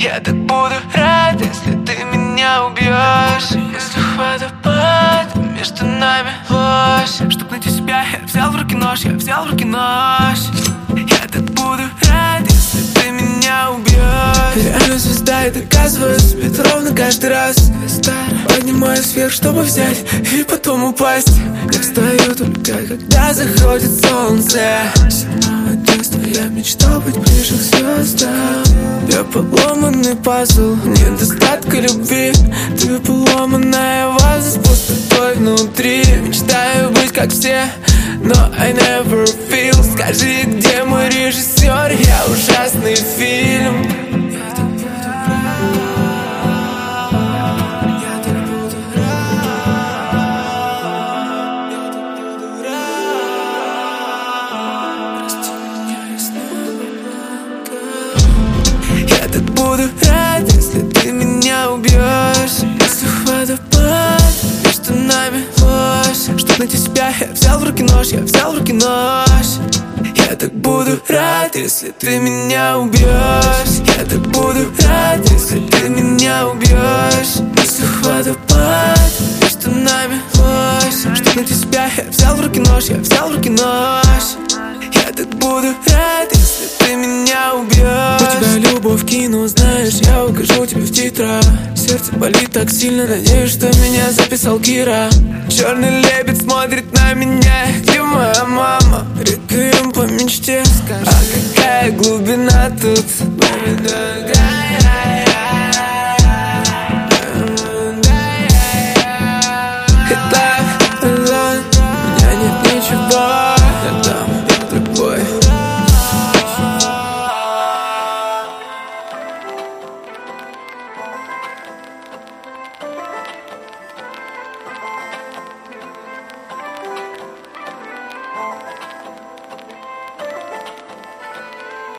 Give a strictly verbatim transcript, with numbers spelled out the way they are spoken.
Я так буду рад, если ты меня убьешь. Если водопад между нами ложь, чтоб найти себя, я взял в руки нож, я взял в руки нож. Я так буду рад, если ты меня убьешь. Реально звезда, и доказываю себе это ровно каждый раз. Поднимаюсь вверх, чтобы взять и потом упасть. Я встаю только когда заходит солнце. С самого детства я мечтал быть ближе к звездам. Я поломанный пазл, недостатка любви. Ты поломанная ваза с пустотой внутри. Мечтаю быть как все, но I never feel. Скажи, где мой режиссер? Я ужасный фильм. Я так буду рад, если ты меня убьешь. Если водопад между нами ложь, чтоб найти себя, я взял в руки нож, я взял в руки нож. Я так буду рад, если ты меня убьешь. Я так буду рад, если ты меня убьешь. Если водопад между нами ложь, чтоб найти себя, я взял в руки нож, я взял в руки нож. Я так буду рад, если ты меня убьешь. У тебя любовь в кино, знаешь, я укажу тебе в титрах. Сердце болит так сильно, надеюсь, что меня записал Кира. Черный лебедь смотрит на меня. Где моя мама? Реквием по мечте. А какая глубина тут?